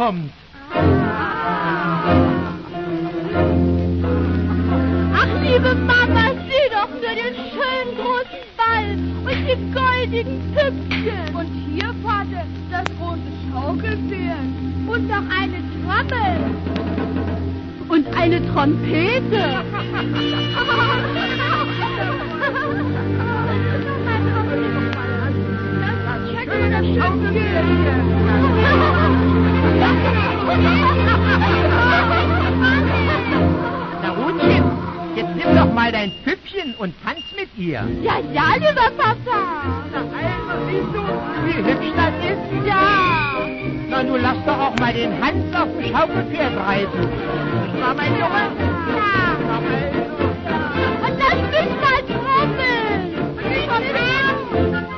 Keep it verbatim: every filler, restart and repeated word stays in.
kommt. Ach, liebe Mama, sieh doch nur den schönen großen Ball und die goldigen Püppchen. Und hier, Vater, das große Schaukelpferd. Und noch eine Trommel. Und eine Trompete. Das Schaukelpferd. Na Rutchen, jetzt nimm doch mal dein Püppchen und tanz mit ihr. Ja, ja, lieber Papa. Na also, siehst du, wie hübsch das ist? Ja. Na, nun lass doch auch mal den Hans auf dem Schaukelpferd reiten. Nicht wahr, mein Junge?